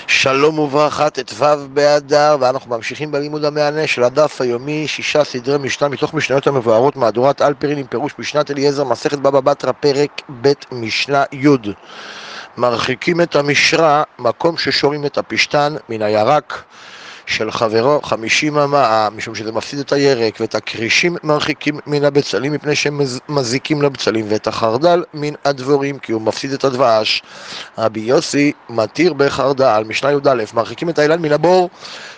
שלום וברכה, ט"ו באדר, ואנחנו ממשיכים בלימוד המענה של הדף היומי, 6 סדרי משנה מתוך משניות המבוארות, מהדורת אלפרין עם פירוש משנת אליעזר, מסכת בבא בתרא, פרק ב' משנה י'. מרחיקים את המשרה, מקום ששורים את הפשתן מן הירק של חברו 50 אמה, משום שזה מפסיד את הירק, ואת הקרישים מרחיקים מן הבצלים מפני שהם מזיקים לבצלים, ואת החרדל מן הדבורים כי הוא מפסיד את הדבש. רבי יוסי מתיר בחרדל. משנה י"א, מרחיקים את האילן מן הבור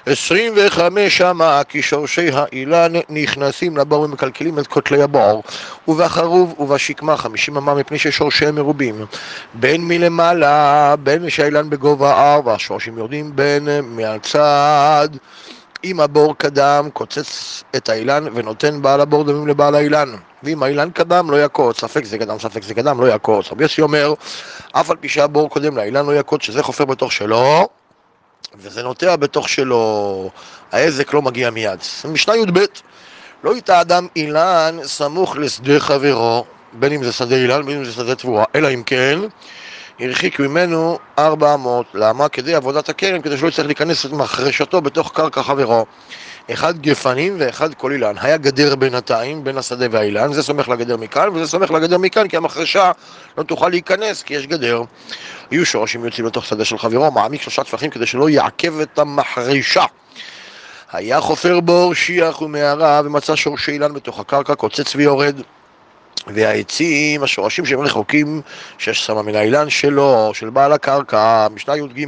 25 אמה, כי שורשי האילן נכנסים לבור ומקלקלים את כותלי הבור, ובחרוב ובשקמה 50 אמה, מפני ששורשיהם מרובים, בין מלמעלה, בין שהאילן בגובה 4, השורשים יורדים בין מהצד. אם הבור קדם, קוצץ את האילן ונותן בעל הבור דמים לבעל האילן, ואם האילן קדם לא יקוץ, ספק זה קדם, ספק זה קדם, לא יקוץ. רבי יוסי אומר, אף על פי שהבור קודם לאילן לא יקוץ, שזה חופר בתוך שלו וזה נוטע בתוך שלו, העזק לא מגיע מיד. משנה י"ב, לא יטע אדם אילן סמוך לשדה חברו, בין אם זה שדה אילן בין אם זה שדה תבואה, אלא אם כן הרחיק ממנו 400. למה? כדי עבודת הקרן, כדי שלא יצטרך להיכנס את מחרשתו בתוך קרקע חברו. אחד גפנים ואחד כל אילן. היה גדר בינתיים בין השדה והאילן, זה סומך לגדר מכאן וזה סומך לגדר מכאן, כי המחרשה לא תוכל להיכנס כי יש גדר. יהיו שורשים יוצאים לתוך שדה של חברו, מעמיק 3 טפחים כדי שלא יעכב את המחרשה. היה חופר בור שיח ומערה ומצא שורשי אילן בתוך הקרקע, קוצץ ויורד. והעצים, השורשים שהם רחוקים 6 סמה מן האילן שלו, של בעל הקרקע. משנה י"ג,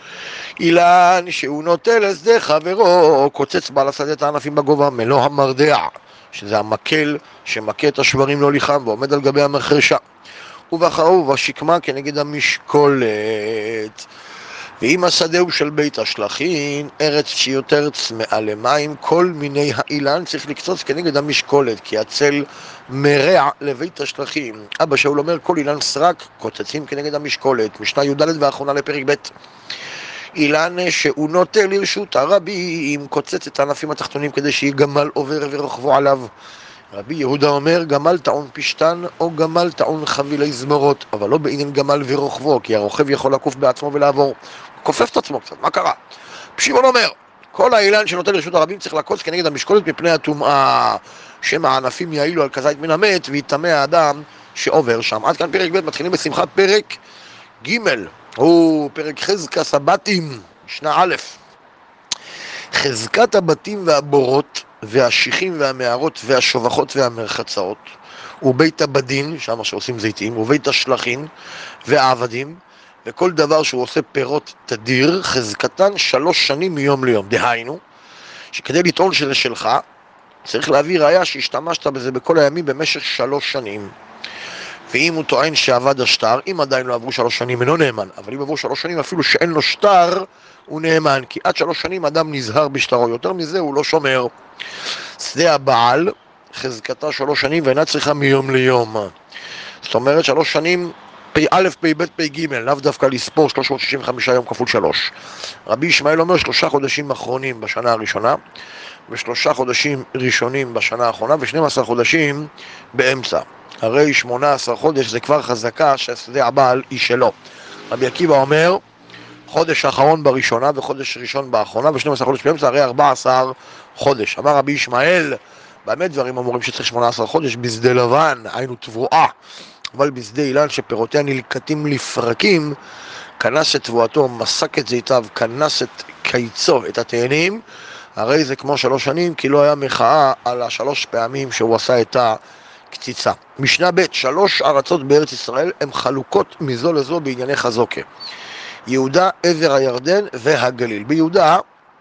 אילן שהוא נוטה לשדה חברו, קוצץ בעל השדה את הענפים בגובה מלוא המרדע, שזה המקל שמכה את השברים להוליכם ועומד על גבי המחרשה, ובחרוב ובשקמה כנגד המשקולת. ואם השדה הוא של בית השלחין, ארץ שיותר צמאה למים, כל מיני האילן צריך לקצוץ כנגד המשקולת, כי הצל מרע לבית השלחין. אבא שאול אומר, כל אילן סרק קוצצים כנגד המשקולת. משנה י"ד ואחרונה לפרק ב', אילן שהוא נוטה לרשות הרבים, קוצץ את הענפים התחתונים כדי שיהיה גמל עובר ורוכבו עליו. רבי יהודה אומר, גמל טעון פשתן או גמל טעון חבילי זמורות, אבל לא בעניין גמל ורוכבו, כי הרוכב יכול לקוף בעצמו ולעבור. הוא כופף את עצמו קצת, מה קרה? שמעון אומר, כל האילן שנוטה לרשות הרבים צריך לקוץ כנגד המשקולת מפני הטומאה, שמא הענפים יעילו על כזית מן המת ויטמא האדם שעובר שם. עד כאן פרק ב'. מתחילים בשמחת פרק ג', הוא פרק חזקת הבתים, משנה א'. חזקת הבתים והבורות והשיחים והמערות והשובחות והמרחצאות, ובית הבדין, שם שעושים זיתים, ובית השלחין והעבדים, וכל דבר שהוא עושה פירות תדיר, חזקתן 3 שנים מיום ליום. דהיינו, שכדי לטעון שזה שלך, צריך להביא ראיה שהשתמשת בזה בכל הימים במשך 3 שנים. ואם הוא טוען שעבד השטר, אם עדיין לא עברו 3 שנים, אינו נאמן. אבל אם עברו 3 שנים, אפילו שאין לו שטר, הוא נאמן. כי עד 3 שנים אדם נזהר בשטרו. יותר מזה הוא לא שומר. שדה הבעל, חזקתה 3 שנים ואינה צריכה מיום ליום. זאת אומרת 3 שנים, פ"א, פ"ב, פ"ג, לאו דווקא לספור 365 יום כפול 3. רבי ישמעאל אומר 3 חודשים אחרונים בשנה הראשונה, ו3 חודשים ראשונים בשנה האחרונה, ו12 חודשים באמצע. הרי 18 חודש זה כבר חזקה שהשדה הבעל היא שלו. רבי עקיבא אומר, חודש האחרון בראשונה וחודש ראשון באחרונה, ו12 חודש באמצע, הרי 14 חודש. אמר רבי ישמעאל, באמת דברים אמורים שצריך 18 חודש בשדה לבן, היינו תבואה, אבל בשדה אילן שפירותיה נלקטים לפרקים, כנס את תבואתו, מסק את זיתיו, כנס את קיצו, את התאנים, הרי זה כמו 3 שנים, כי לא היה מחאה על 3 פעמים שהוא עשה את הקציצה. משנה ב', 3 ארצות בארץ ישראל הן חלוקות מזו לזו בענייני חזוקה. יהודה, עבר הירדן והגליל. ביהודה,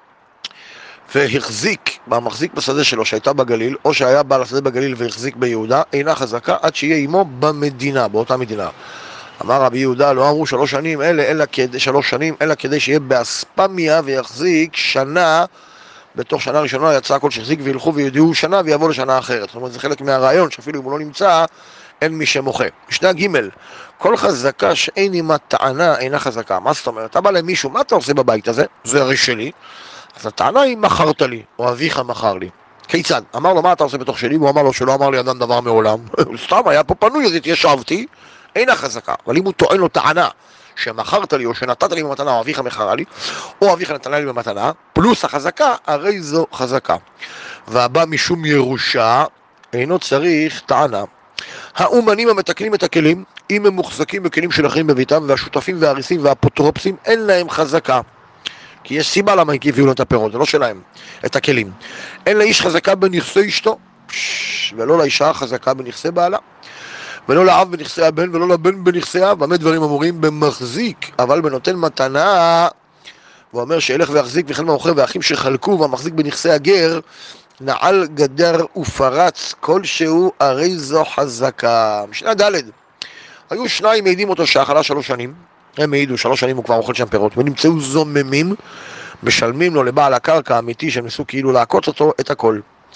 והחזיק, המחזיק בשדה שלו שהייתה בגליל, או שהיה בעל השדה בגליל והחזיק ביהודה, אינה חזקה עד שיהיה עמו במדינה, באותה מדינה. אמר רבי יהודה, לא אמרו 3 שנים אלא כדי 3 שנים, אלא כדי שיהיה באספמיה ויחזיק שנה, בתוך שנה ראשונה יצא הכל שהחזיק וילכו וידעו שנה ויבוא לשנה אחרת. זאת אומרת, זה חלק מהרעיון שאפילו אם הוא לא נמצא, אין מי שמוחה. משנה ג', כל חזקה שאין עימה טענה אינה חזקה. מה זאת אומרת? אתה בא למישהו, מה אתה עושה בבית הזה? זה הרי שלי. אז הטענה היא מכרת לי, או אביך מכר לי. כיצד? אמר לו, מה אתה עושה בתוך שלי? והוא אמר לו שלא אמר לי אדם דבר מעולם. סתם, היה פה פנוי, אז התיישבתי, אינה חזקה. אבל אם הוא טוען לו טענה שמכרת לי או שנתת לי במתנה או אביך מכרה לי, או אביך נתנה לי במתנה, פלוס החזקה, הרי זו חזקה. והבא משום ירושה, אינו צריך טענה. האומנים המתקנים את הכלים, אם הם מוחזקים בכלים של אחרים בביתם, והשותפים והאריסים והאפוטרופסים, אין להם חזקה. כי יש סיבה למה הביאו לו את הפירות, זה לא שלהם, את הכלים. אין לאיש חזקה בנכסי אשתו, ולא לאישה חזקה בנכסי בעלה, ולא לאב בנכסי הבן, ולא לבן בנכסי אב, במה דברים אמורים? במחזיק, אבל בנותן מתנה, הוא אומר שילך ויחזיק וכן במוכר והאחים שחלקו, והמחזיק בנכסי הגר, נעל גדר ופרץ כלשהו, הרי זו חזקה. משנה ד' היו שניים מעידים אותו שאכלה 3 שנים, הם העידו 3 שנים הוא כבר אוכל שם פירות, ונמצאו זוממים, משלמים לו לבעל הקרקע האמיתי שהם ניסו כאילו לעקוץ אותו את הכל.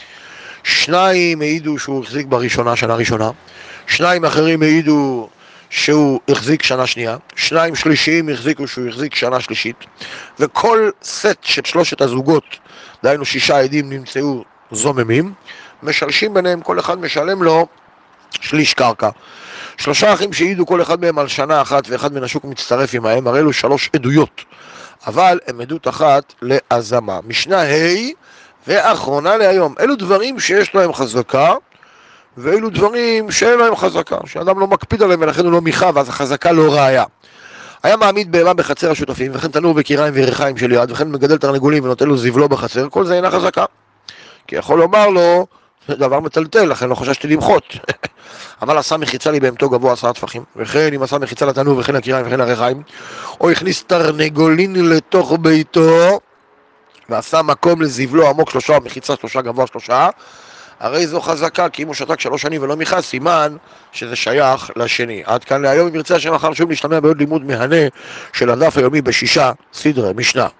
2 העידו שהוא החזיק בראשונה, שנה ראשונה, 2 אחרים העידו שהוא החזיק שנה שנייה, 2 שלישיים החזיקו שהוא החזיק שנה שלישית, וכל סט של 3 הזוגות, דהיינו 6 עדים נמצאו זוממים, משלשים ביניהם, כל אחד משלם לו שליש קרקע. 3 אחים שהעידו כל אחד מהם על שנה אחת ואחד מן השוק מצטרף עמהם, הרי אלו 3 עדויות, אבל הם עדות אחת להזמה. משנה ה' ואחרונה להיום, אלו דברים שיש להם חזקה ואלו דברים שאין להם חזקה, שאדם לא מקפיד עליהם ולכן הוא לא מיכה ואז החזקה לא ראיה. היה מעמיד בהמה בחצר השותפים וכן תנור וקיריים וירחיים של יד וכן מגדל תרנגולים ונותן לו זבלו בחצר, כל זה אינה חזקה, כי יכול לומר לו זה דבר מטלטל, לכן לא חששתי למחות. אבל עשה מחיצה לי בהמתו גבוה 10 טפחים, וכן אם עשה מחיצה לתנור וכן לקיריים וכן לרחיים, או הכניס תרנגולין לתוך ביתו ועשה מקום לזבלו עמוק 3 מחיצה 3 גבוה 3, הרי זו חזקה, כי אם הוא שתק 3 שנים ולא מיכה, סימן שזה שייך לשני. עד כאן להיום. אם ירצה השם מחר שוב להשתמע בעוד לימוד מהנה של הדף היומי ב6 סדרי משנה.